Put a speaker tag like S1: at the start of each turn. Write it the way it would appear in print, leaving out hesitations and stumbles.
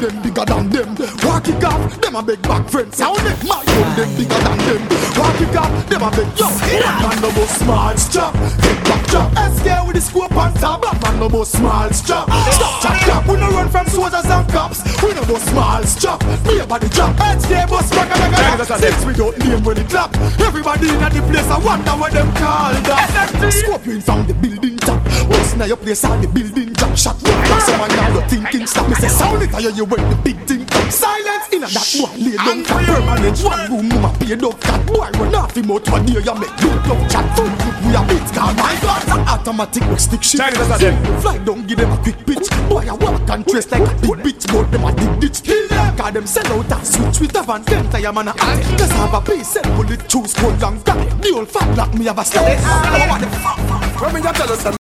S1: them bigger than them. Walk it off, them a big back friends. Sound it, my gun them bigger than them. Walk it off, them a big yo. Black man no more small strap, big back chop. SK with the scope and tab. Black man no more small strap. Stop chop chop, we no run from soldiers and cops. We no more small strap, we about the drop. SK bus back and since we don't name when it clap. Everybody in the place I wonder what them call that. Scorpion from the building top. What's now your place on the building top shot. Someone now you're thinking stop. Me say sound it, you when the big thing come. Silence in a that one lay down cat. Permanent one room, mama paid up cat. Boy, run off him out one day, you make good love chat. Food, we a beat, call my God. Automatic we stick shit. Fly down, give them a quick pitch. Boy, I walk and trace like a big bitch. But them a dig ditch. Kill them, cause them sell out and switch with a van. Then tire man a act. Just have a piece, sell bullet, choose, cold long. The old fat like me have a style. What the fuck? When me a tell us